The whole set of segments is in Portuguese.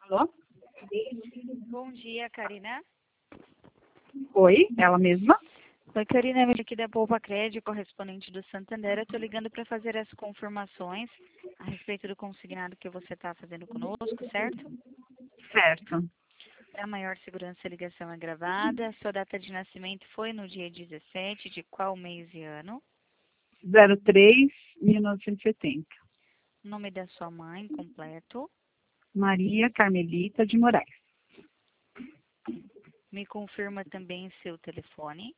Alô? Bom dia, Karina. Oi, ela mesma? Oi, Karina, eu aqui da Poupa Crédito, correspondente do Santander. Eu estou ligando para fazer as confirmações a respeito do consignado que você está fazendo conosco, certo? Certo. Para maior segurança, a ligação é gravada. Sua data de nascimento foi no dia 17 de qual mês e ano? 03-1970. Nome da sua mãe completo. Maria Carmelita de Moraes. Me confirma também seu telefone.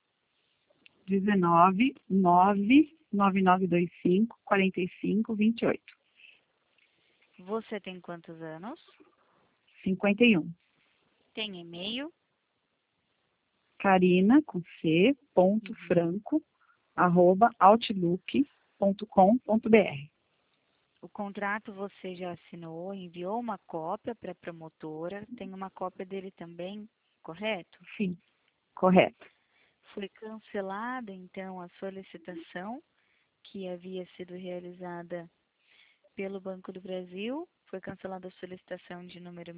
19-99925-4528. Você tem quantos anos? 51. Tem e-mail? Carina, com C, ponto, franco, @ outlook.com.br. O contrato você já assinou, enviou uma cópia para a promotora, tem uma cópia dele também, correto? Sim, correto. Foi cancelada, então, a solicitação que havia sido realizada pelo Banco do Brasil. Foi cancelada a solicitação de número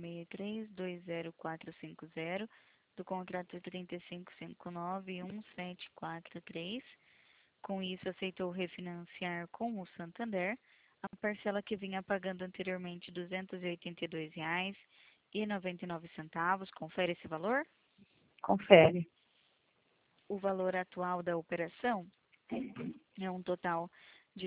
6320450 do contrato 35591743. Com isso, aceitou refinanciar com o Santander a parcela que vinha pagando anteriormente R$ 282,99. Confere esse valor? Confere. O valor atual da operação é um total de R$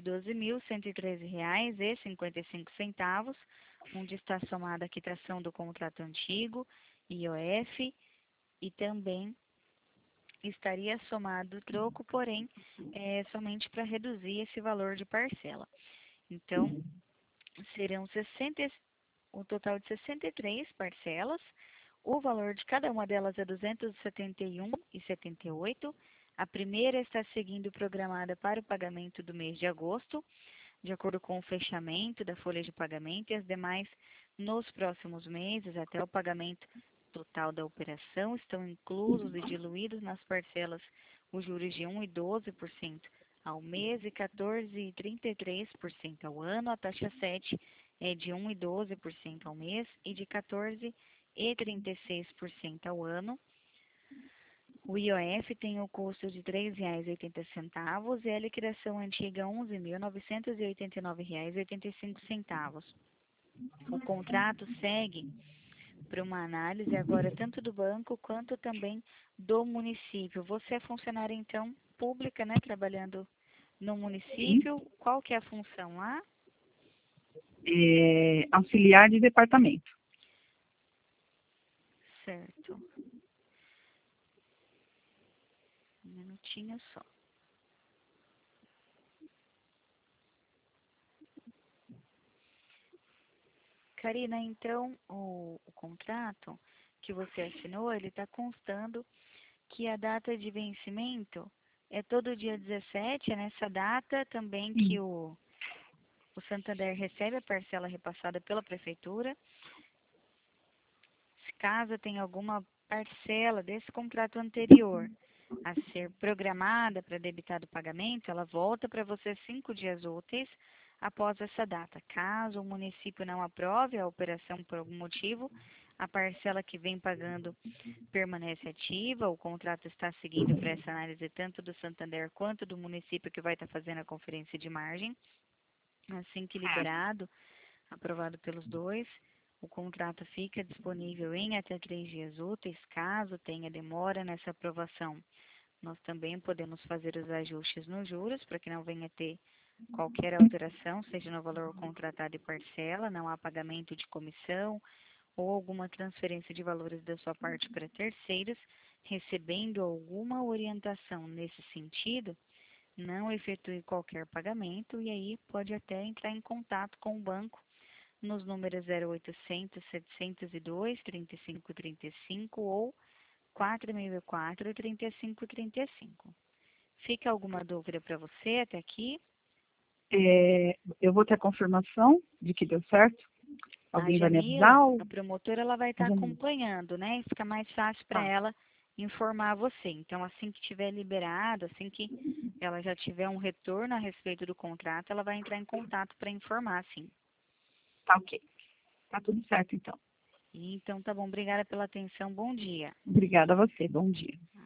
12.113,55, onde está somada a quitação do contrato antigo, IOF, e também estaria somado o troco, porém, somente para reduzir esse valor de parcela. Então, serão um total de 63 parcelas. O valor de cada uma delas é R$ 271,78. A primeira está seguindo programada para o pagamento do mês de agosto, de acordo com o fechamento da folha de pagamento, e as demais nos próximos meses, até o pagamento total da operação, estão inclusos e diluídos nas parcelas os juros de 1% e 12% ao mês e 14% e 33% ao ano. A taxa 7 é de 1% e 12% ao mês e de 14% e 36% ao ano. O IOF tem o custo de R$ 3,80 e a liquidação antiga R$ 11.989,85. O contrato segue para uma análise agora tanto do banco quanto também do município. Você é funcionária, então, pública, né, trabalhando no município. Sim. Qual que é a função lá? Auxiliar de departamento. Certo. Um minutinho só. Karina, então, o contrato que você assinou, ele está constando que a data de vencimento é todo dia 17, é nessa data também que Sim. o Santander recebe a parcela repassada pela prefeitura. Se caso tenha alguma parcela desse contrato anterior a ser programada para debitar do pagamento, ela volta para você 5 dias úteis após essa data. Caso o município não aprove a operação por algum motivo, a parcela que vem pagando permanece ativa, o contrato está seguindo para essa análise tanto do Santander quanto do município que vai estar fazendo a conferência de margem. Assim que liberado, aprovado pelos dois, o contrato fica disponível em até 3 dias úteis. Caso tenha demora nessa aprovação, nós também podemos fazer os ajustes nos juros para que não venha ter qualquer alteração, seja no valor contratado e parcela, não há pagamento de comissão ou alguma transferência de valores da sua parte para terceiros. Recebendo alguma orientação nesse sentido, não efetue qualquer pagamento e aí pode até entrar em contato com o banco nos números 0800 702 3535 ou 4004 3535. Fica alguma dúvida para você até aqui? Eu vou ter a confirmação de que deu certo? A Alguém vai me Jamila, avisar? a promotora, ela vai estar acompanhando, né? Fica mais fácil para Tá, ela informar você. Então, assim que tiver liberado, assim que ela já tiver um retorno a respeito do contrato, ela vai entrar em contato para informar, sim. tá ok. Tá tudo certo, então. Então, tá bom. Obrigada pela atenção. Bom dia. Obrigada a você. Bom dia.